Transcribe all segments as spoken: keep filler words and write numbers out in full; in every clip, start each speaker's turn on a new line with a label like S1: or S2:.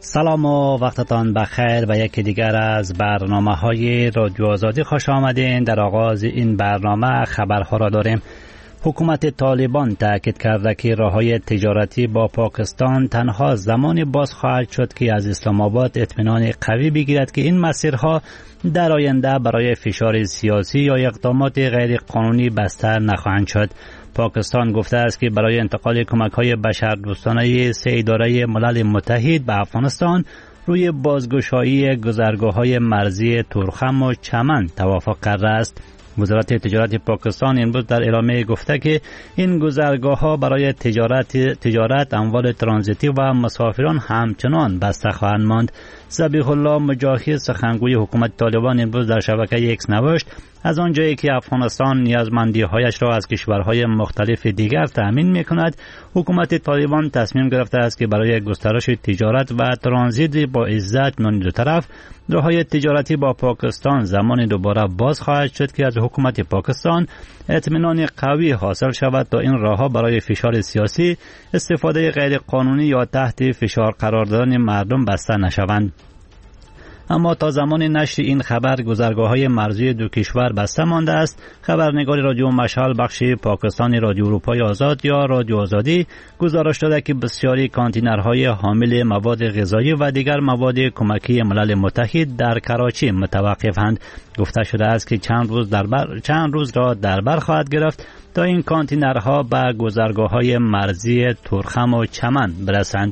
S1: سلام و وقتتان بخیر و یکی دیگر از برنامه های رادیو آزادی خوش آمدین. در آغاز این برنامه خبرها را داریم. حکومت طالبان تاکید کرده که راههای تجارتی با پاکستان تنها زمانی باز خواهد شد که از اسلام آباد اطمینان قوی بگیرد که این مسیرها در آینده برای فشار سیاسی یا اقدامات غیر قانونی بسته نخواهند شد. پاکستان گفته است که برای انتقال کمک‌های بشردوستانه سه اداره ملل متحد به افغانستان روی بازگشایی گذرگاه‌های مرزی تورخم و چمن توافق کرده است. وزارت تجارت پاکستان امروز در اعلامیه گفته که این گذرگاه‌ها برای تجارت تجارت اموال ترانزیتی و مسافران همچنان بسته خواهند ماند. ذبیح الله مجاهد سخنگوی حکومت طالبان امروز در شبکه ایکس نوشت از آنجایی که افغانستان نیازمندی‌هایش را از کشورهای مختلف دیگر تأمین می‌کند، حکومت طالبان تصمیم گرفته است که برای گسترش تجارت و ترانزیت با عزت میان دو طرف راههای تجارتی با پاکستان زمان دوباره باز خواهد شد که از حکومت پاکستان اطمینان قوی حاصل شود تا این راهها برای فشار سیاسی، استفاده غیر قانونی یا تحت فشار قرار دادن مردم بسته نشوند. اما تا زمان نشر این خبر گذرگاه‌های مرزی دو کشور بسته مانده است. خبرنگار رادیو مشعل بخش پاکستانی رادیو اروپای آزاد یا رادیو آزادی گزارش داده که بسیاری کانتینرهای حامل مواد غذایی و دیگر مواد کمکی ملل متحد در کراچی متوقفند. گفته شده است که چند روز در بر چند روز را در بر خواهد گرفت تا این کانتینرها به گذرگاه‌های مرزی تورخم و چمن برسند.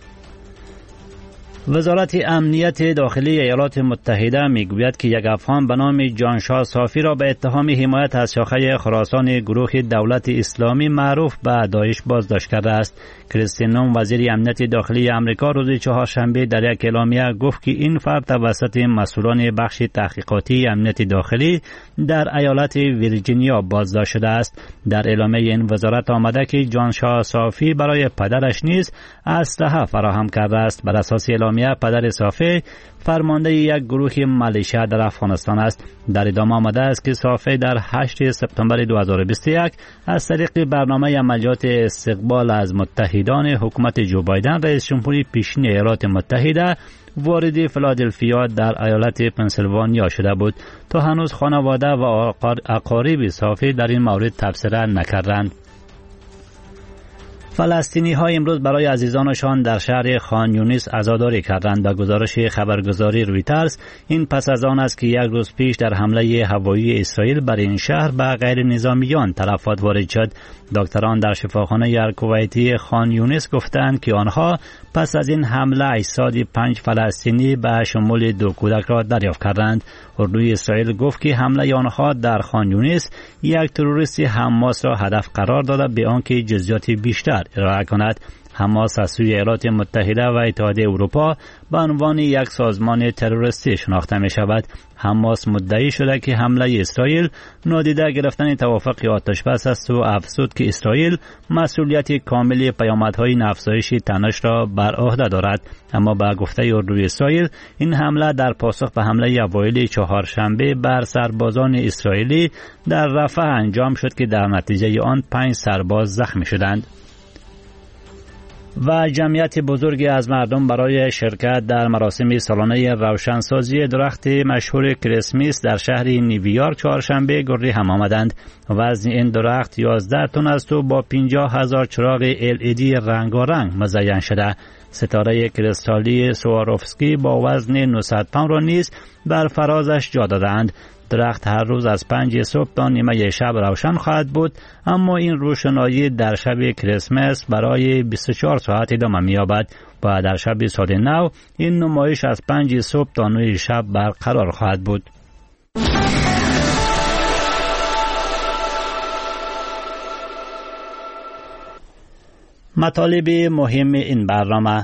S1: وزارت امنیت داخلی ایالات متحده میگوید که یک افغان به نام جانشاه صافی را به اتهام حمایت از شاخه خراسان گروه دولت اسلامی معروف به داعش بازداشت کرده است. کریستین نوم وزیر امنیت داخلی آمریکا روز چهارشنبه در یک اعلامیه گفت که این فرد توسط مسئولان بخش تحقیقاتی امنیت داخلی در ایالت ویرجینیا بازداشت شده است. در اعلامیه این وزارت آمده که جانشاه صافی برای پدرش نیز اسلحه فراهم کرده است. بر اساس اعلامیه پدر صافی فرمانده یک گروه ملیشه در افغانستان است. در ادامه آمده است که صافی در هشتم سپتامبر دو هزار و بیست و یک از طریق برنامه عملیات استقبال از متحدان حکومت جو بایدن رئیس جمهوری پیشین ایالات متحده وارد فیلادلفیا در ایالت پنسیلوانیا شده بود. تا هنوز خانواده و اقارب صافی در این مورد تبصره نکردند. فلسطینی ها امروز برای عزیزانشان در شهر خان یونس عزاداری کردند. به گزارش خبرگزاری رویترز این پس از آن است که یک روز پیش در حمله هوایی اسرائیل بر این شهر به غیر نظامیان تلفات وارد شد. دکتران در شفاخانه الکویتی خان یونس گفتند که آنها پس از این حمله اجساد پنج فلسطینی به شمول دو کودک را دریافت کردند. اردوی اسرائیل گفت که حمله آنها در خان یونس یک تروریست حماس را هدف قرار داده به آنکه جزئیات بیشتر ارائه کند. حماس از سوی ایالات متحده و اتحادیه اروپا به عنوان یک سازمان تروریستی شناخته می شود. حماس مدعی شده که حمله اسرائیل نادیده گرفتن توافق آتش بس است و افزود که اسرائیل مسئولیت کامل پیامدهای افزایش تنش را بر عهده دارد. اما به گفته اردوی اسرائیل این حمله در پاسخ به حمله اوایل چهارشنبه بر سربازان اسرائیلی در رفح انجام شد که در نتیجه آن پنج سرباز زخمی شدند. و جمعیت بزرگی از مردم برای شرکت در مراسم سالانه روشنسازی درخت مشهور کریسمس در شهر نیویورک چهارشنبه گردی هم آمدند. وزن این درخت یازده تن است و با پنجاه هزار چراغ ال ای دی رنگارنگ مزین شده. ستاره کریستالی سواروفسکی با وزن نهصد پوند را نیز بر فرازش جا دادند. درخت هر روز از پنج صبح تا نیمه شب روشن خواهد بود، اما این روشنایی در شب کریسمس برای بیست و چهار ساعت ادامه می‌یابد و در شب سال نو این نمایش از پنج صبح تا نه شب برقرار خواهد بود. مطالب مهم این برنامه: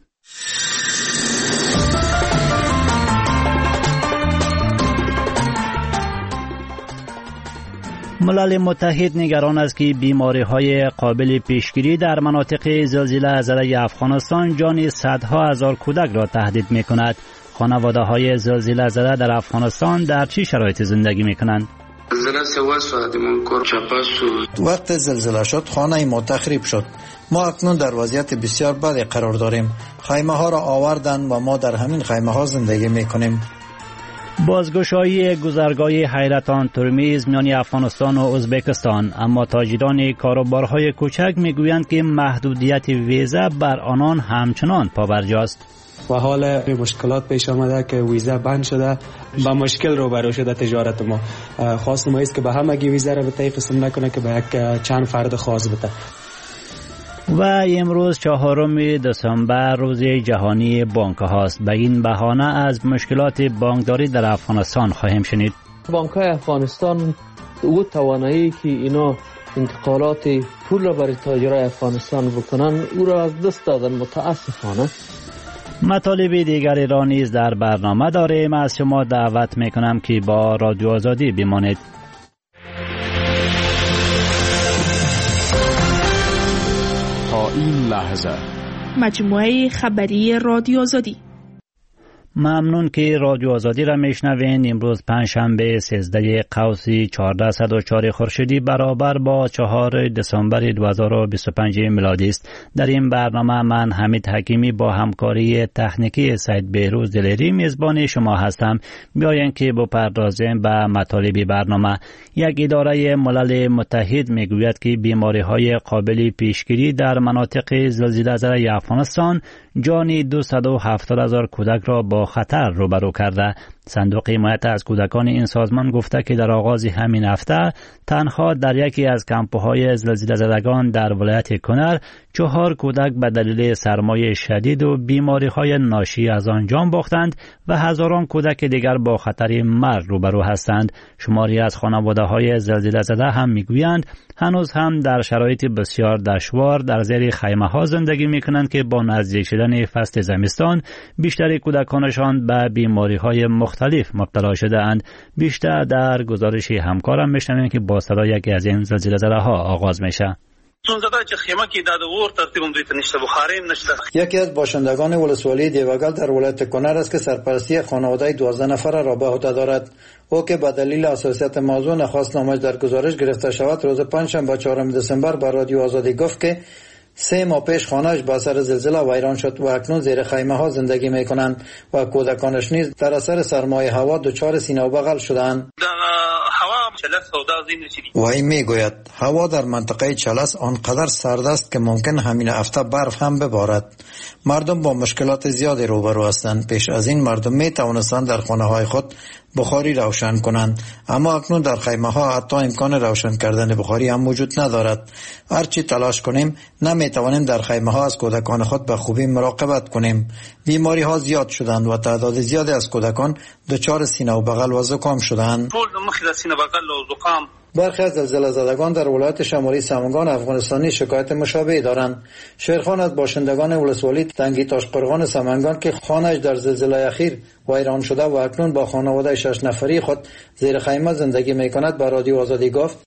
S1: ملل متحد نگران است که بیماری‌های قابل پیشگیری در مناطق زلزله زده افغانستان جان صدها هزار کودک را تهدید می‌کند. خانواده‌های زلزله زده در افغانستان در چه شرایطی زندگی می‌کنند؟
S2: وقت زلزله شد خانه ما تخریب شد. ما اکنون در وضعیت بسیار بدی قرار داریم. خیمه ها را آوردن و ما در همین خیمه ها زندگی میکنیم.
S1: بازگشایی گذرگاه حیرتان ترمیز میان افغانستان و ازبکستان، اما تاجران کاروبارهای کوچک میگویند که محدودیت ویزا بر آنان همچنان پابرجاست.
S3: و حال مشکلات پیش آمده که ویزا بند شده، با مشکل روبرو شده تجارت ما. خواست ما است که به همگی ویزا را به تای قسم نکنه که به یک چند فرد خاص بده.
S1: و امروز چهارم دسامبر روز جهانی بانک هاست. به این بهانه از مشکلات بانکداری در افغانستان خواهیم شنید.
S4: بانک های افغانستان او توانایی که اینا انتقالات پول را برای تاجرای افغانستان بکنن او را از دست دادن متاسفانه.
S1: مطالب دیگری را نیز در برنامه داریم. از شما دعوت میکنم که با رادیو آزادی بمانید.
S5: تا این لحظه
S6: مجموعه خبری رادیو آزادی.
S1: ممنون که رادیو آزادی را میشنوین. امروز پنجشنبه سیزده قوس چهارصد و چهار خورشیدی برابر با چهار دسامبر دو هزار و بیست و پنج میلادی است. در این برنامه من حمید حکیمی با همکاری تکنیکی سید بهروز دلیری میزبان شما هستم. بیاین که بپردازیم به مطالب برنامه. یک اداره ملل متحد میگوید که بیماری های قابل پیشگیری در مناطق زلزله زده افغانستان جان دویست و هفتاد هزار کودک را با خطر روبرو کرده. صندوق حمایت از کودکان این سازمان گفته که در آغاز همین هفته تنها در یکی از کمپ‌های زلزله زدگان در ولایت کنر چهار کودک به دلیل سرمای شدید و بیماری‌های ناشی از آن جان باختند و هزاران کودک دیگر با خطر مرگ روبرو هستند. شماری از خانواده‌های زلزله زده هم میگویند هنوز هم در شرایط بسیار دشوار در زیر خیمه‌ها زندگی می‌کنند که با نزدیک شدن فصل زمستان بیشتر کودکانشان به بیماری‌های مختلف مبتلا شده‌اند. بیشتر در گزارش همکارم می‌شنویم که با صدای یکی از این زلزله زده‌ها آغاز میشه.
S2: یکی از باشندگان ولسوالی دیوگل در ولایت کنر است که سرپرستی خانواده دوازده نفره را به عهده دارد. او که به دلیل حساسیت موضوع نخواست نامش در گزارش گرفته شود، روز پنجشنبه چهارم دسامبر به رادیو آزادی گفت که سه ماه پیش خانه‌اش به اثر زلزله ویران شد و اکنون زیر خیمه ها زندگی می کنند و کودکانش نیز در اثر سرمای هوا دچار سینه و بغل شدند. و این می گوید هوا در منطقه چلس آنقدر سرد است که ممکن همین هفته برف هم ببارد. مردم با مشکلات زیادی روبرو هستند. پیش از این مردم می توانستند در خانه های خود بخاری روشن کنند، اما اکنون در خیمه ها حتی امکان روشن کردن بخاری هم موجود ندارد. هرچی تلاش کنیم نمی توانیم در خیمه ها از کودکان خود به خوبی مراقبت کنیم. بیماری ها زیاد شدند و تعداد زیادی از کودکان دچار سینه و بغل و زکام شدند. برخی از زلزله زدگان در ولایت شمالی سمنگان افغانستانی شکایت مشابهی دارند. شیرخان از باشندگان ولسوالی تنگی تاشقرغان سمنگان که خانه‌اش در زلزله اخیر ویران شده و اکنون با خانواده شش نفری خود زیر خیمه زندگی می‌کند به رادیو آزادی گفت.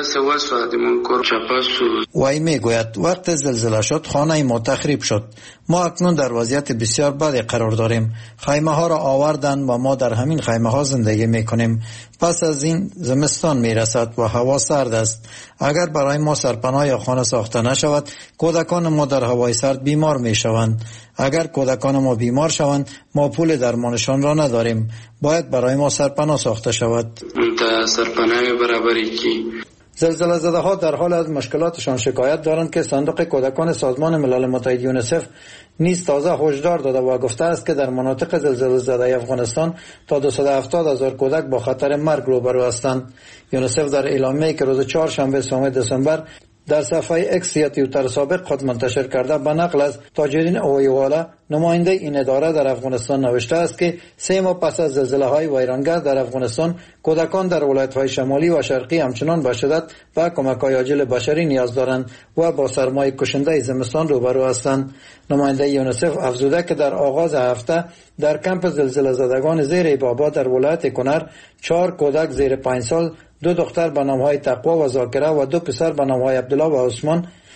S2: و این میگوید وقت زلزله شد خانه ما تخریب شد. ما اکنون در وضعیت بسیار بدی قرار داریم. خیمه ها را آوردن و ما در همین خیمه ها زندگی میکنیم. پس از این زمستان میرسد و هوا سرد است. اگر برای ما سرپناه یا خانه ساخته نشود کودکان ما در هوای سرد بیمار میشوند. اگر کودکان ما بیمار شوند ما پول درمانشان را نداریم. باید برای ما سرپناه ساخته شود. سرپناه برابری کی زلزله زده ها در حال از مشکلاتشان شکایت دارند که صندوق کودکان سازمان ملل متحد یونیسف نیز تازه هشدار داده و گفته است که در مناطق زلزله زده افغانستان تا دویست و هفتاد هزار کودک با خطر مرگ روبرو هستند. یونیسف در اعلامیه‌ای که روز چهارشنبه سوم دسامبر در صفحه اکس یا توییتر سابق خود منتشر کرده به نقل از تاجرین اویوالا نماینده این اداره در افغانستان نوشته است که سه ماه پس از زلزله های ویرانگر در افغانستان کودکان در ولایت های شمالی و شرقی همچنان به شدت و کمک های عاجل بشری نیاز دارند و با سرمای کشنده زمستان روبرو هستند. نماینده یونیسف افزوده که در آغاز هفته در کمپ زلزله زدگان زیر بابا در ولایت کنر چهار کودک زیر پنج سال، دو دختر به نام‌های تقوا و ذاکره و دو پسر به نام‌های عبدالله و عثمان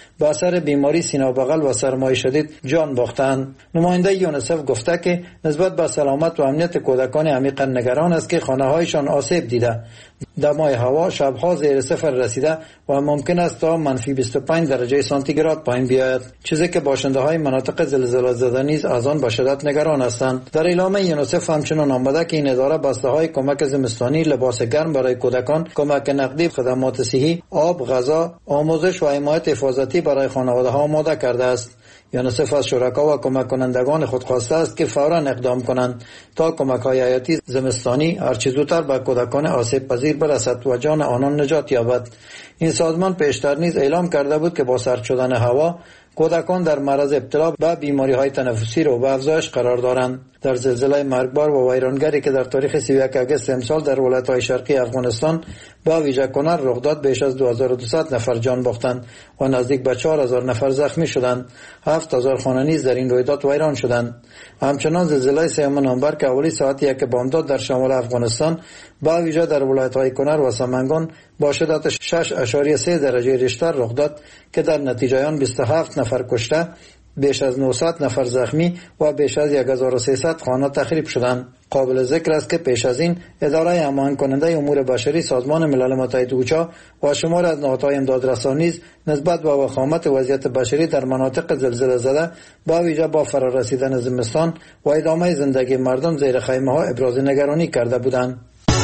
S2: با اثر بیماری سینه بغل و سرمای شدید جان باختند. نماینده یونیسف گفته که نسبت به سلامت و امنیت کودکان عمیقا نگران است که خانه‌هایشان آسیب دیده، دمای هوا شبها زیر صفر رسیده و ممکن است تا منفی بیست و پنج درجه سانتیگراد پایین بیاید، چیزی که باشنده های مناطق زلزله زده نیز از آن به شدت نگران هستند. در اعلامیه یونیسف همچنین آمده که این اداره بسته های کمک زمستانی، لباس گرم برای کودکان، کمک نقدی، خدمات صحی، آب، غذا، آموزش و حمایت حفاظتی برای خانواده ها آماده کرده است. یونیسف از شرکا و کمک کنندگان خود خواسته است که فوراً اقدام کنند تا کمک های حیاتی زمستانی هرچه زودتر به کودکان آسیب پذیر برسد و جان آنان نجات یابد. این سازمان پیشتر نیز اعلام کرده بود که با سرد شدن هوا کودکان در معرض ابتلا به بیماری های تنفسی رو به افزایش قرار دارند. در زلزله مرگبار و ویرانگری که در تاریخ سی و یک آگوست امسال در ولایت‌های شرقی افغانستان با ویژه کنر رخ داد، بیش از دو هزار و دویست نفر جان باختند و نزدیک به چهار هزار نفر زخمی شدند. هفت هزار خانه نیز در این رویداد ویران شدند. همچنان زلزله سوم نوامبر که حوالی ساعت یک بامداد در شمال افغانستان با ویژه در ولایت‌های کنر و سمنگان با شدت شش اشاری سه درجه ریشتر رخ داد که در نتیجه آن بیست و هفت نفر کشته، بیش از نهصد نفر زخمی و بیش از هزار و سیصد خانه تخریب شدند. قابل ذکر است که پیش از این اداره هماهنگ کننده امور بشری سازمان ملل متحد اوچا و شمار از نهادهای امدادرسانی نیز نسبت به وخامت وضعیت بشری در مناطق زلزله زده با ویژه با فرارسیدن زمستان و ادامه زندگی مردم زیر خیمه ها ابراز نگرانی کرده بودند.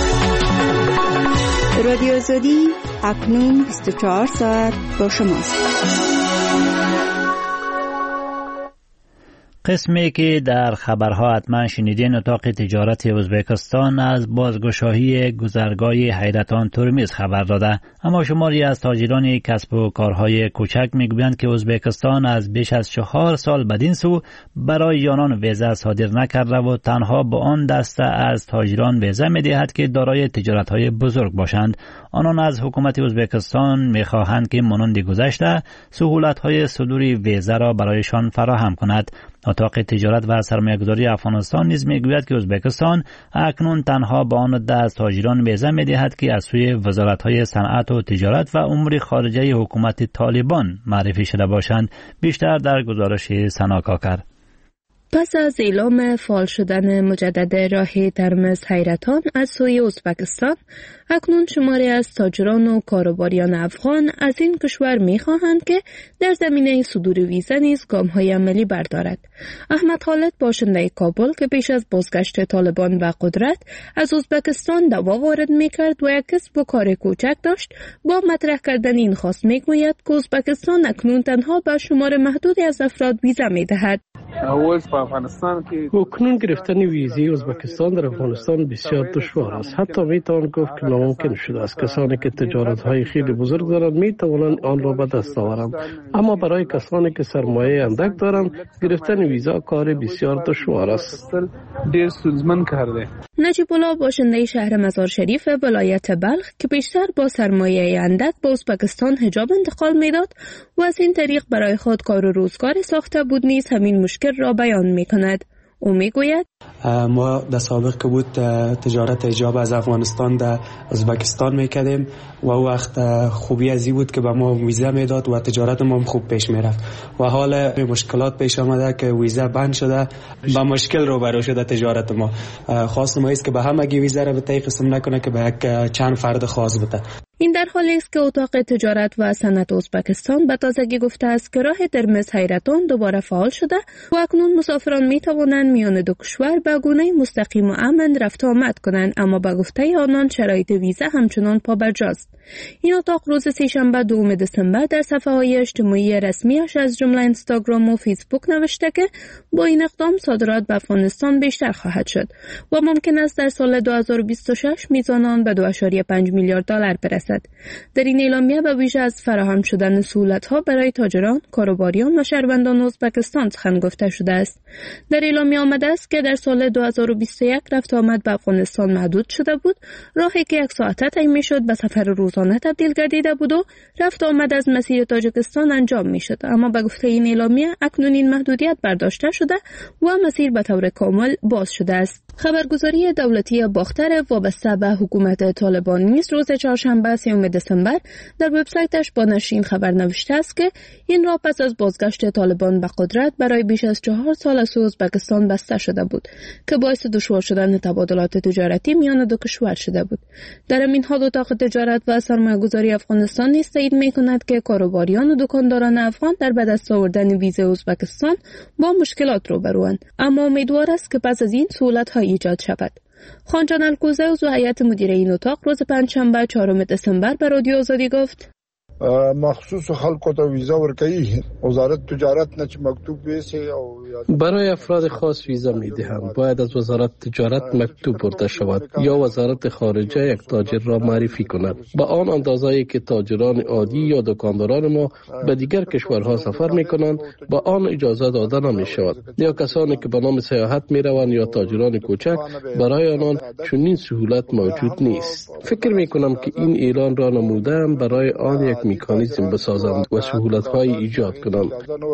S7: رادیو آزادی اکنون بیست و چهار ساعت با شماست.
S1: قسمی که در خبرها حتما شنیدین، اتاق تجارت ازبکستان از بازگشایی گذرگاه حیرتان ترمیز خبر داده، اما شماری از تاجران کسب و کارهای کوچک میگویند که ازبکستان از بیش از چهار سال بدین سو برای یانان ویزا صادر نکرده و تنها به آن دسته از تاجران ویزا میدهد که دارای تجارتهای بزرگ باشند. آنان از حکومت ازبکستان میخواهند که مانند گذشته سهولت‌های صدور ویزا را برایشان فراهم کند. اتاق تجارت و سرمایه‌گذاری افغانستان نیز میگوید که ازبکستان اکنون تنها به آن عده از تاجران ویزا میدهد که از سوی وزارت‌های صنعت و تجارت و امور خارجه حکومت طالبان معرفی شده باشند. بیشتر در گزارش سنا کاکر.
S8: پس از اعلام فعال شدن مجدد راه ترمز حیرتان از سوی ازبکستان، اکنون شماری از تاجران و کاروباریان افغان از این کشور می‌خواهند که در زمینه صدور ویزا نیز گام‌های عملی بردارد. احمد خالد باشنده کابل که پیش از بازگشت طالبان به قدرت از ازبکستان دوا وارد می‌کرد و یک کسب و کار کوچک داشت، با مطرح کردن این خواست می‌گوید که ازبکستان اکنون تنها به شمار محدودی از افراد ویزا می‌دهد.
S9: اکنون گرفتن ویزی ازبکستان در افغانستان بسیار دشوار است. حتی میتوان گفت که ناممکن شده است. کسانی که تجارت های خیلی بزرگ دارند میتوانند آن را به دست آورند، اما برای کسانی که سرمایه اندک دارند گرفتن ویزا کار بسیار دشوار است.
S8: نجیب الله باشنده شهر مزار شریف ولایت بلخ که بیشتر با سرمایه اندک به ازبکستان حجاب انتقال میداد و از این طریق برای خود کار و روزگار ساخته بود نیز همین مشکل را بیان میکند. او میگوید
S3: ما در سابق که بود تجارت حجاب از افغانستان در ازبکستان میکردیم و وقت خوبی ازی بود که به ما ویزا میداد و تجارت ما خوب پیش میرفت و حال مشکلات پیش آمده که ویزا بند شده، با مشکل روبرو شده تجارت ما. خواست ما است که به همگی ویزا را به طی قسم نکنه که به یک چند فرد خاص بده.
S8: این در حالی است که اتاق تجارت و صنعت ازبکستان به تازگی گفته است که راه ترمز حیرتان دوباره فعال شده و اکنون مسافران می توانند میان دو کشور به گونه مستقیم و امن رفت آمد کنند، اما به گفته آنان شرایط ویزا همچنان پابرجاست. این اتاق روز سه‌شنبه دوم دسامبر در صفحه های اجتماعی رسمیش از جمله اینستاگرام و فیسبوک نوشته که با این اقدام صادرات به افغانستان بیشتر خواهد شد و ممکن است در سال دو هزار و بیست و شش میزان آن به دو و پنج میلیارد دلار برسد. در این اعلامیه به ویژه از فراهم شدن سهولت‌ها برای تاجران، کاروباریان و شهروندان ازبکستان سخن گفته شده است. در اعلامیه آمده است که در سال دو هزار و بیست و یک رفت آمد به افغانستان محدود شده بود، راهی که یک ساعته طی می‌شد به سفر روزانه تبدیل گردیده بود و رفت آمد از مسیر تاجیکستان انجام می‌شد، اما به گفته این اعلامیه اکنون این محدودیت برداشته شده و مسیر به طور کامل باز شده است. خبرگزاری دولتی باختر وابسته به حکومت طالبان نیز روز چهارشنبه سیوم دسامبر در وبسایتش با نشرین خبر نوشته است که این راه پس از بازگشت طالبان به قدرت برای بیش از چهار سال از ازبکستان بسته شده بود که باعث دشوار شدن تبادلات تجارتی میان دو کشور شده بود. در این حال اتاق تجارت و سرمایه‌گذاری افغانستان نیز تایید می‌کند که کاروباریان و دکانداران افغان در به دست آوردن ویزای ازبکستان با مشکلات روبروند، اما امیدوار است که پس از این سهولت‌ها ایجاد شود. خانجان الکوزه عضو هیئت مدیره این اتاق روز پنجشنبه چهارم دسامبر به رادیو آزادی گفت:
S10: مخصوص خلکو ته ویزا ورکوي، وزارت تجارت نه چې مکتوب ویسي او
S9: برای افراد خاص ویزا میدهند. باید از وزارت تجارت مکتوب برده شود یا وزارت خارجه یک تاجر را معرفی کند با آن اندازه‌ای که تاجران عادی یا دکانداران ما به دیگر کشورها سفر میکنند با آن اجازه داده نمی شود، یا کسانی که به نام سیاحت میروند یا تاجران کوچک، برای آنان چنین سهولت موجود نیست. فکر میکنم که این اعلان را نمودم برای آن یک میکانیزم بسازند و سهولت‌های ایجاد کنند.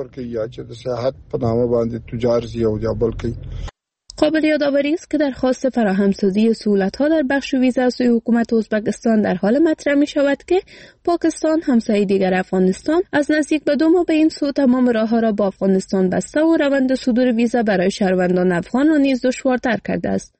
S8: قابل یادآوری است که درخواست فراهمسازی سهولت‌ها در بخش ویزا از سوی حکومت ازبکستان در حال مطرح می‌شود که پاکستان، همسایه دیگر افغانستان، از نزدیک به دو ماه به این سو تمام راه‌ها را با افغانستان بسته و روند صدور ویزا برای شهروندان افغان را نیز دشوارتر کرده است.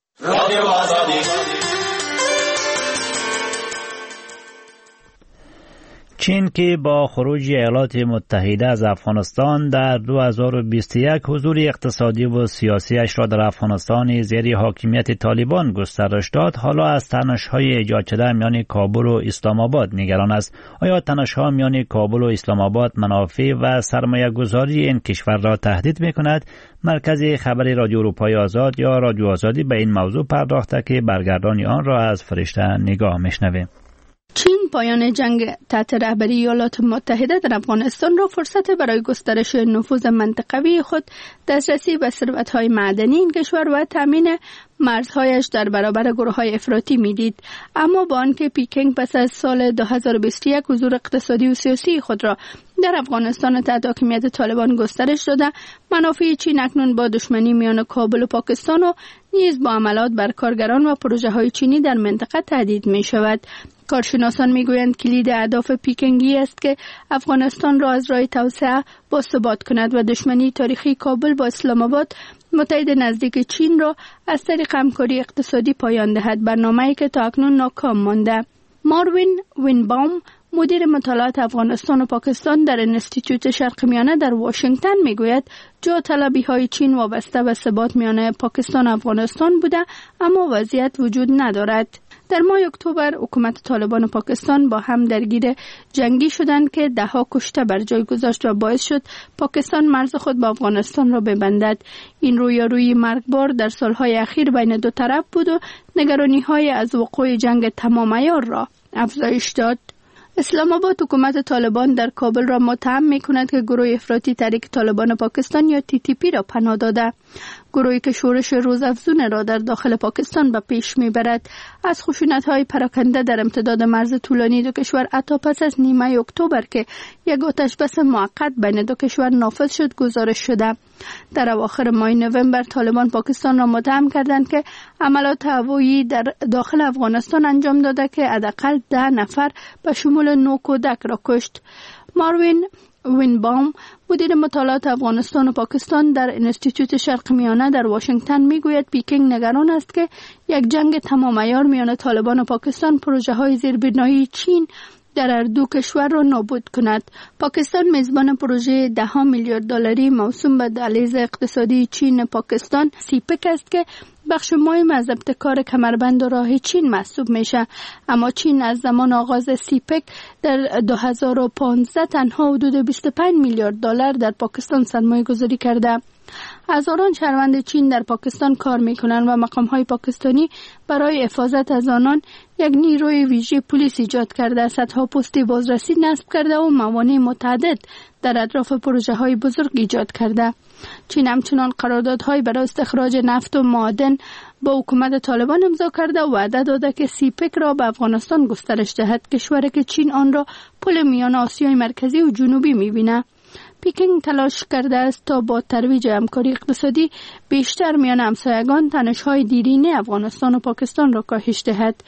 S1: چین که با خروج ایالات متحده از افغانستان در دو هزار و بیست و یک حضور اقتصادی و سیاسیش را در افغانستان زیر حاکمیت طالبان گسترش داد، حالا از تنش‌های ایجاد شده میان کابل و اسلام آباد نگران است. آیا تنش‌ها میان کابل و اسلام آباد منافع و سرمایه گذاری این کشور را تهدید می‌کند؟ مرکز خبری رادیو اروپای آزاد یا رادیو آزادی به این موضوع پرداخته که برگردانی آن را از فرشته نگاه می‌شنویم.
S11: چین پایان جنگ تحت رهبری ایالات متحده در افغانستان را فرصت برای گسترش نفوذ منطقوی خود، دسترسی به ثروت‌های معدنی این کشور و تامین مرزهایش در برابر گروه‌های افراطی می‌دید. اما با آنکه پیکنگ پس از سال دو هزار و بیست و یک حضور اقتصادی و سیاسی خود را در افغانستان تحت حاکمیت طالبان گسترش داده، منافع چین اکنون با دشمنی میان کابل و پاکستان و نیز با حملات بر کارگران و پروژه‌های چینی در منطقه تهدید می‌شود. کارشناسان میگویند کلید اهداف پیکنگی است که افغانستان را از راه توسعه باثبات کند و دشمنی تاریخی کابل با اسلام آباد، متحد نزدیک چین را از طریق همکاری اقتصادی پایان دهد، برنامه‌ای که تا اکنون ناکام مانده. ماروین وینباوم، مدیر مطالعات افغانستان و پاکستان در انستیتوت شرق میانه در واشنگتن میگوید جا طلبی های چین وابسته به ثبات میان پاکستان و افغانستان بوده، اما وضعیت وجود ندارد. در ماه اکتبر حکومت طالبان و پاکستان با هم درگیر جنگی شدند که ده ها کشته بر جای گذاشت و باعث شد پاکستان مرز خود با افغانستان را ببندد. این رویارویی مرگبار در سالهای اخیر بین دو طرف بود و نگرانی‌های از وقوع جنگ تمام عیار را افزایش داد. اسلام آباد حکومت طالبان در کابل را متهم می‌کند که گروه افراطی تحریک طالبان پاکستان یا تی تی پی را پناه داده. گروهی که شورش روزافزون را در داخل پاکستان به پیش میبرد. از خشونت‌های پراکنده در امتداد مرز طولانی دو کشور حتی پس از نیمه اکتبر که یک آتش بس موقت بین دو کشور نافذ شد گزارش شده. در اواخر ماه نوامبر طالبان پاکستان را متهم کردند که عملات هوایی در داخل افغانستان انجام داده که حداقل ده نفر به شمول نو کودک را کشت. ماروین وینباوم، مدیر مطالعات افغانستان و پاکستان در انستیتوت شرق میانه در واشنگتن میگوید پیکنگ نگران است که یک جنگ تمام عیار میان طالبان و پاکستان پروژه های زیربنایی چین در هر دو کشور را نابود کند. پاکستان میزبان پروژه ده میلیارد دلاری موسوم به دهلیز اقتصادی چین پاکستان سیپک است که بخش مهم از ابتکار کمربند و راه چین محسوب میشه، اما چین از زمان آغاز سیپک در دو هزار و پانزده تنها حدود بیست و پنج میلیارد دلار در پاکستان سرمایه گذاری کرده. هزاران شهروند چین در پاکستان کار میکنند و مقام‌های پاکستانی برای حفاظت از آنان یک نیروی ویژه پلیس ایجاد کرده، صدها پست بازرسی نصب کرده و موانع متعدد در اطراف پروژه‌های بزرگ ایجاد کرده. چین همچنان قراردادهای برای استخراج نفت و معادن با حکومت طالبان امضا کرده و وعده داده که سیپک را به افغانستان گسترش دهد، کشوری که چین آن را پل میان آسیای مرکزی و جنوبی می‌بیند. پیکنگ تلاش کرده است تا با ترویج همکاری اقتصادی بیشتر میان همسایگان تنش‌های دیرینه افغانستان و پاکستان را کاهش دهد.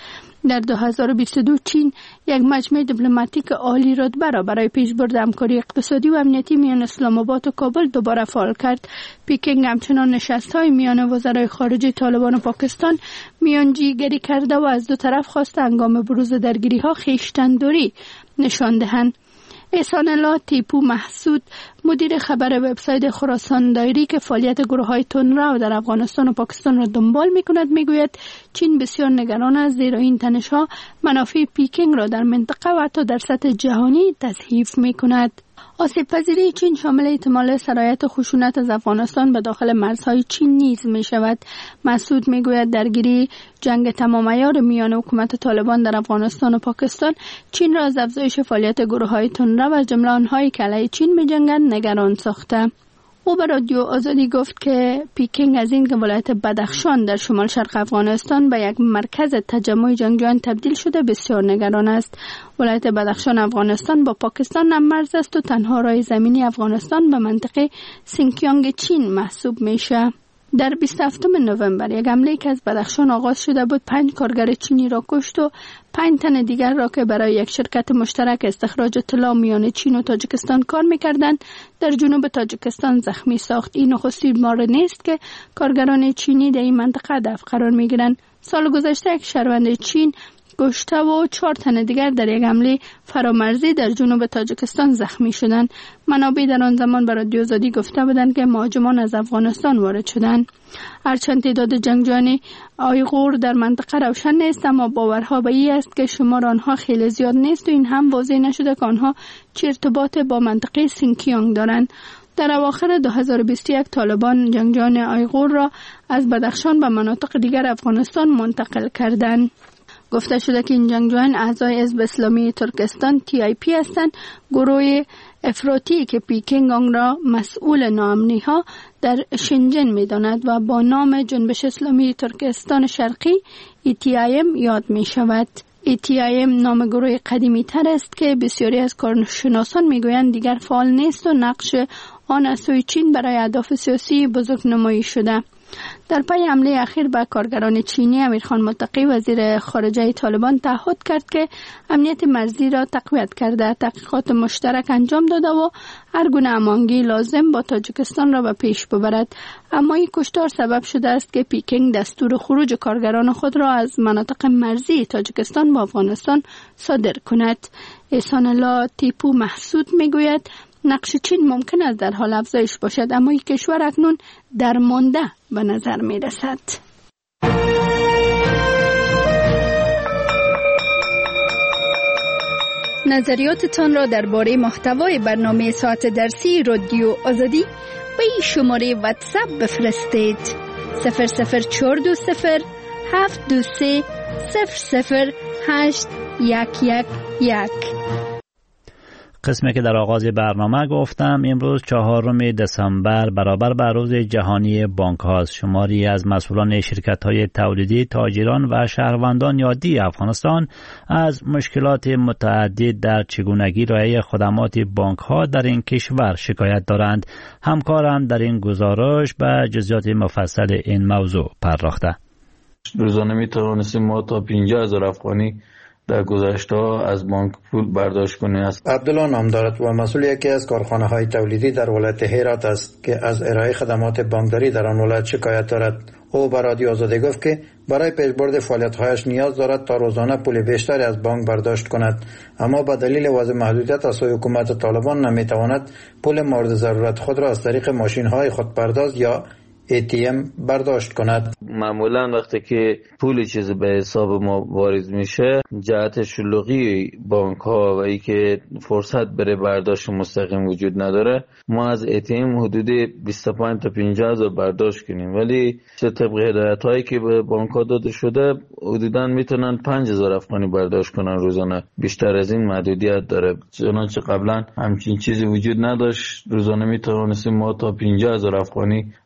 S11: در دو هزار و بیست و دو چین یک مجمع دیپلماتیک عالی رتبه را برای پیشبرد همکاری اقتصادی و امنیتی میان اسلام آباد و کابل دوباره فعال کرد. پکینگ همچنان نشست‌های میان وزرای خارجه طالبان و پاکستان میانجیگری کرده و از دو طرف خواسته هنگام بروز درگیری‌ها خویشتن‌داری نشان دهند. احسان الله تیپو محسود مدیر خبر وبسایت خراسان دایری که فعالیت گروه‌های تندرو در افغانستان و پاکستان را دنبال می‌کند میگوید چین بسیار نگران است زیرا این تنش‌ها منافع پکینگ را در منطقه و حتی در سطح جهانی تضعیف می‌کند. آسیب پذیری چین شامل احتمال سرایت خشونت از افغانستان به داخل مرزهای چین نیز می شود. مسعود می گوید درگیری جنگ تمام عیار میان حکومت طالبان در افغانستان و پاکستان چین را از افزایش فعالیت گروه‌های تندرو از جمله آنهایی که علیه چین می جنگند نگران ساخته. او به رادیو آزادی گفت که پکینگ از این که ولایت بدخشان در شمال شرق افغانستان به یک مرکز تجمع جنگجویان تبدیل شده بسیار نگران است. ولایت بدخشان افغانستان با پاکستان هم مرز است و تنها راه زمینی افغانستان به منطقه سینکیانگ چین محسوب میشه. در بیست و هفتم نوامبر یک حمله که از بدخشان آغاز شده بود پنج کارگر چینی را کشت و پنج تن دیگر را که برای یک شرکت مشترک استخراج طلا میان چین و تاجیکستان کار می‌کردند در جنوب تاجیکستان زخمی ساخت. این نخستین بار نیست که کارگران چینی در این منطقه هدف قرار می‌گیرند. سال گذشته یک شهروند چین کشته و چهار تن دیگر در یک حمله فرامرزی در جنوب تاجیکستان زخمی شدند. منابع در آن زمان برای رادیو آزادی گفته بودند که مهاجمان از افغانستان وارد شدند. هرچند تعداد جنگجویان آیغور در منطقه روشن نیست اما باورها به این است که شمار آنها خیلی زیاد نیست و این هم واضح نشده که آنها چه ارتباط با منطقه سینکیانگ دارند. در اواخر دو هزار و بیست و یک طالبان جنگجویان آیغور را از بدخشان به مناطق دیگر افغانستان منتقل کردند. گفته شده که این جنگجویان اعضای حزب اسلامی ترکستان تی آی پی هستند، گروه افراطی که پکینگ آن را مسئول ناامنی ها در شنجن می داند و با نام جنبش اسلامی ترکستان شرقی ای تی آی ام یاد می شود. ای تی آی ام نام گروه قدیمی تر است که بسیاری از کارشناسان می گویند دیگر فعال نیست و نقش آن از سوی چین برای اهداف سیاسی بزرگ نمایی شده. در پی حمله اخیر به کارگران چینی امیرخان متقی وزیر خارجه طالبان تعهد کرد که امنیت مرزی را تقویت کرده، تحقیقات مشترک انجام داده و هر گونه هماهنگی لازم با تاجیکستان را به پیش ببرد. اما این کشتار سبب شده است که پکینگ دستور خروج کارگران خود را از مناطق مرزی تاجیکستان با افغانستان صادر کند. احسان الله تیپو محسود میگوید نقش چین ممکن است در حال افزایش باشد اما این کشور اکنون درمانده به نظر می رسد. نظریاتتان را درباره محتوای برنامه ساعت درسی رادیو آزادی به این شماره واتساپ بفرستید: صفر صفر چهار دو صفر هفت دو سه صفر صفر هشت یک یک یک.
S1: قسمی که در آغاز برنامه گفتم امروز چهارم دسامبر برابر با روز جهانی بانک هاست. شماری از مسئولان شرکت های تولیدی، تاجران و شهروندان عادی افغانستان از مشکلات متعدد در چگونگی ارائه خدمات بانک ها در این کشور شکایت دارند. همکارم در این گزارش به جزئیات مفصل این موضوع پرداخته.
S12: روزانه می توانستیم ما تا پنجاه هزار افغانی در گذشته از بانک پول برداشت کنی است.
S2: عبدالله نام دارد و مسئول یکی از کارخانه های تولیدی در ولایت هرات است که از ارائه خدمات بانکداری در آن ولایت شکایت دارد. او به رادیو آزادی گفت که برای پیشبرد فعالیت هایش نیاز دارد تا روزانه پول بیشتری از بانک برداشت کند، اما به دلیل وضع محدودیت از سوی حکومت طالبان نمیتواند پول مورد ضرورت خود را از طریق ماشین های خودپرداز یا ای تی ام برداشت کند.
S12: معمولا وقتی که پول چیز به حساب ما وارد میشه، جهت شلوغی بانک ها و ای که فرصت بره برداشت مستقیم وجود نداره، ما از ای تی ام حدود بیست و پنج تا پنجاه هزار برداشت کنیم، ولی طبق هدایت هایی که به بانک ها داده شده حدودا میتونن پنج هزار افغانی برداشت کنن روزانه. بیشتر از این محدودیت داره، چنانچه قبلا همچین چیزی وجود نداشت. روزانه میتونستیم ما تا پنجاه هزار افغانی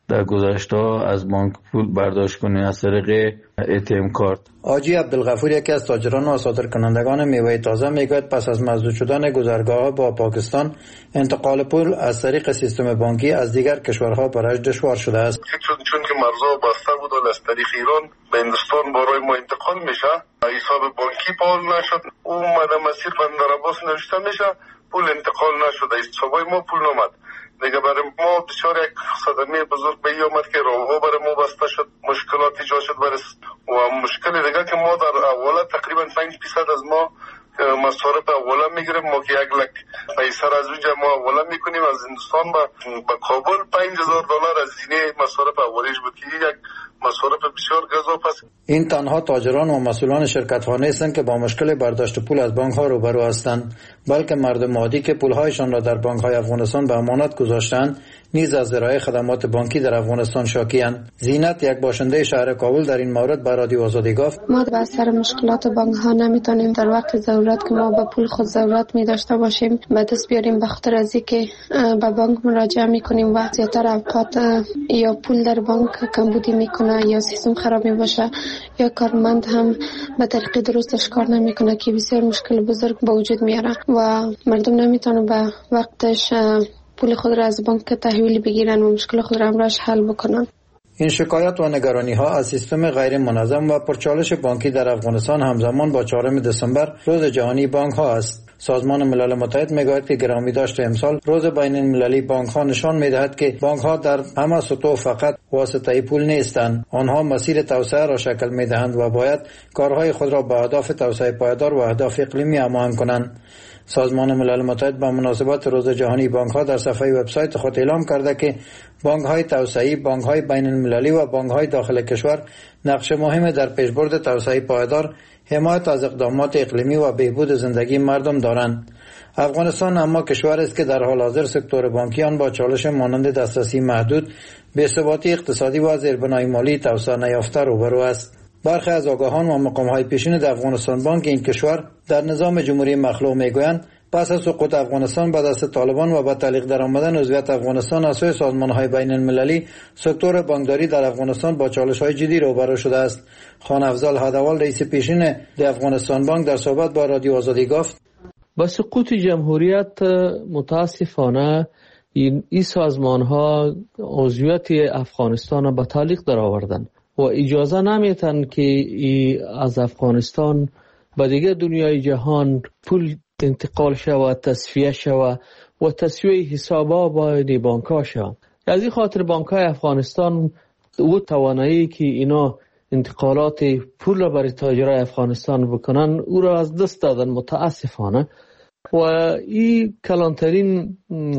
S12: در گذشته از بانک پول برداشت کنه از طریق ای تی ام کارت.
S2: حاجی عبدالغفور یکی از تاجران و صادرکنندگان میوه تازه میگوید پس از مسدود شدن گذرگاه‌ها با پاکستان انتقال پول از طریق سیستم بانکی از دیگر کشورها برایش دشوار شده است.
S13: چون چون که مرزها بسته بود و از طریق ایران به هندوستان برای ما انتقال میشه، حساب بانکی فعال نشد، اومده مسیر بندر عباس نوشته میشه، پول انتقال نشده، حسابای ما پول نمد. دیگه برای ما بسیار یک صدمه بزرگ به این آمد که راهها برای ما بسته شد، مشکلات ایجاد شد برای و مشکل دیگه که ما در اوله تقریبا پنج درصد از ما مصارف اوله میگیریم. ما که یک لک پیسر از اونجا ما اوله میکنیم از هندوستان به با کابل پنج هزار دلار از زینه مصارف اولیش بود که یک مصارف بسیار گزاف است.
S2: این تنها تاجران و مسئولان شرکت ها نیستند که با مشکل برداشت پول از بانک ها روبرو هستند، بلکه مردم عادی که پول هایشان را در بانک های افغانستان به امانت گذاشتند نیز از ارائه خدمات بانکی در افغانستان شاکی‌اند. زینت یک باشنده شهر کابل در این مورد به رادیو آزادی گفت:
S14: ما به اثر مشکلات بانک ها نمیتونیم در وقت ضرورت که ما به پول خود ضرورت می داشته باشیم به دست بیاریم، به خاطر از اینکه به بانک مراجعه میکنیم و زیاتر اوقات یا پول در بانک کمبودی میکنه یا سیستم خراب می باشه یا کارمند هم به طریق درستش کار نمیکنه که بسیار مشکل بزرگ به وجود میاره و مردم نمیتونه به وقتش پول خود را از بانک تحویل بگیرن و مشکل خود را امروز حل بکنن.
S2: این شکایت و نگرانی ها از سیستم غیر منظم و پرچالش بانکی در افغانستان همزمان با چهارم دسامبر روز جهانی بانک ها است. سازمان ملل متحد میگوید که گرامی داشت امسال روز بین المللی بانک ها نشان میدهد که بانک ها در همه سطوح فقط واسطه پول نیستند. آنها مسیر توسعه را شکل میدهند و باید کارهای خود را با اهداف توسعه پایدار و اهداف اقلیمی هماهنگ کنند. سازمان ملل متحد با مناسبت روز جهانی بانک ها در صفحه وبسایت خود اعلام کرده که بانک های توسعه‌ای، بانک های بین المللی و بانک های داخل کشور نقش مهمی در پیشبرد توسعه پایدار، حمایت از اقدامات اقلیمی و بهبود زندگی مردم دارند. افغانستان اما کشور است که در حال حاضر سکتور بانکی آن با چالش مانند دسترسی محدود، بی‌ثباتی اقتصادی و زیربنای مالی توسعه نیافته روبرو است. برخی از آگاهان و مقام‌های پیشین در افغانستان بانک این کشور در نظام جمهوری مخلوع میگویند پس از سقوط افغانستان به دست طالبان و با تعلیق در آمدن عضویت افغانستان از سوی سازمان‌های بین المللی، سکتور بانکداری در افغانستان با چالش‌های جدی روبرو شده است. خان افضل هدوال رئیس پیشین در افغانستان بانک در صحبت با رادیو آزادی گفت:
S4: با سقوط جمهوریت متاسفانه این, این سازمان‌ها عضویت افغانستان را به تعلیق در آوردند و اجازه نمیتن که ای از افغانستان به دیگه دنیای جهان پول انتقال شود، تصفیه شود و تصفیه حسابا با بانک ها شود. از این خاطر بانک های افغانستان او توانایی که اینا انتقالات پول را برای تاجرای افغانستان بکنن او را از دست دادن متاسفانه و این کلانترین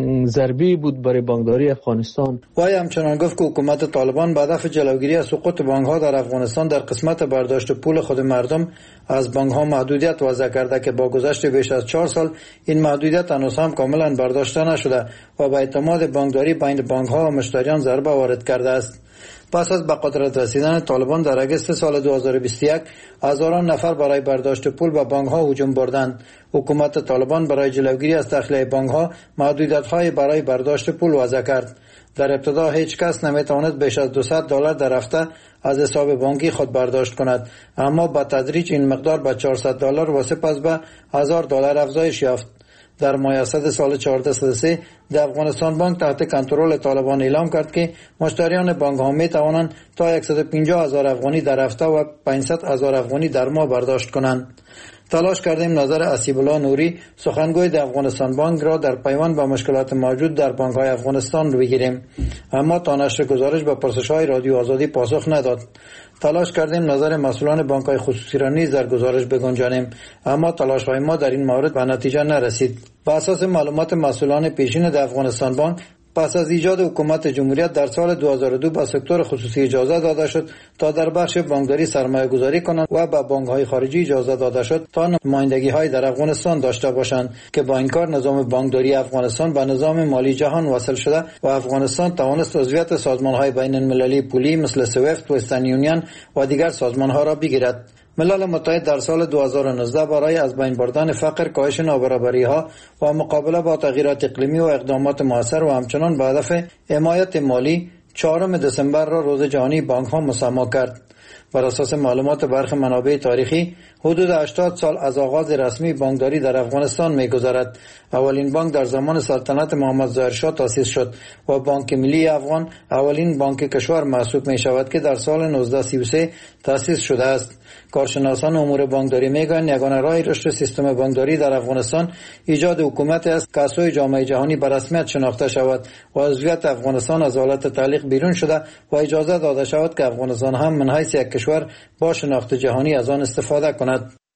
S4: ضربه بود برای بانکداری افغانستان.
S2: وای همچنان گفت که حکومت طالبان به هدف جلوگیری از سقوط بانک ها در افغانستان در قسمت برداشت پول خود مردم از بانک ها محدودیت وضع کرده که با گذشت بیش از چهار سال این محدودیت هنوز هم کاملا برداشته نشده و به اعتماد بانکداری بین بانک ها و مشتریان ضربه وارد کرده است. پس از به قدرت رسیدن طالبان در اگست سال دو هزار و بیست و یک هزاران نفر برای برداشت پول به بانک ها هجوم بردند. حکومت طالبان برای جلوگیری از تخلیه بانک ها محدودیت های برای برداشت پول وضع کرد. در ابتدا هیچ کس نمیتواند بیش از دویست دلار در هفته از حساب بانکی خود برداشت کند، اما با تدریج این مقدار به چهارصد دلار و سپس به هزار دلار افزایش یافت. در ماه سال چهارده صد و سه در افغانستان بانک تحت کنترل طالبان اعلام کرد که مشتریان بانک ها می توانند تا صد و پنجاه هزار افغانی در هفته و پانصد هزار افغانی در ماه برداشت کنند. تلاش کردیم نظر اسیب الله نوری سخنگوی در افغانستان بانک را در پیوند با مشکلات موجود در بانک های افغانستان بگیریم، اما تا نشر گزارش به پرسش های رادیو آزادی پاسخ نداد. تلاش کردیم نظر مسئولان بانک های خصوصی را نیز در گزارش بگنجانیم، اما تلاش های ما در این مورد به نتیجه نرسید. بر اساس معلومات مسئولان پیشین در افغانستان بانک، پس از ایجاد حکومت جمهوریت در سال دو هزار و دو به سکتور خصوصی اجازه داده شد تا در بخش بانکداری سرمایه گذاری کنند و به بانک های خارجی اجازه داده شد تا نمایندگی های در افغانستان داشته باشند که با این کار نظام بانکداری افغانستان به نظام مالی جهان وصل شده و افغانستان توانست عضویت سازمان های بین المللی پولی مثل سویفت، وسترن یونین و دیگر سازمان ها را بگیرد. ملل متحد در سال دو هزار و نوزده برای از بین بردن فقر، کاهش نابرابری ها و مقابله با تغییرات اقلیمی و اقدامات موثر و همچنان به هدف حمایت مالی چهارم دسامبر را روز جهانی بانک ها مسما کرد. بر اساس معلومات برخی منابع تاریخی حدود هشتاد سال از آغاز رسمی بانکداری در افغانستان می‌گذرد. اولین بانک در زمان سلطنت محمد ظاهر شاه تأسیس شد و بانک ملی افغان اولین بانک کشور محسوب می‌شود که در سال نوزده سی و سه تأسیس شده است. کارشناسان امور بانکداری میگویند یگانه راه رشد سیستم بانکداری در افغانستان ایجاد حکومتی است که از سوی جامعه جهانی به رسمیت شناخته شود و عضویت افغانستان از حالت تعلیق بیرون شده و اجازه داده شود که افغانستان هم من حیث یک کشور با شناخت جهانی از آن استفاده کند.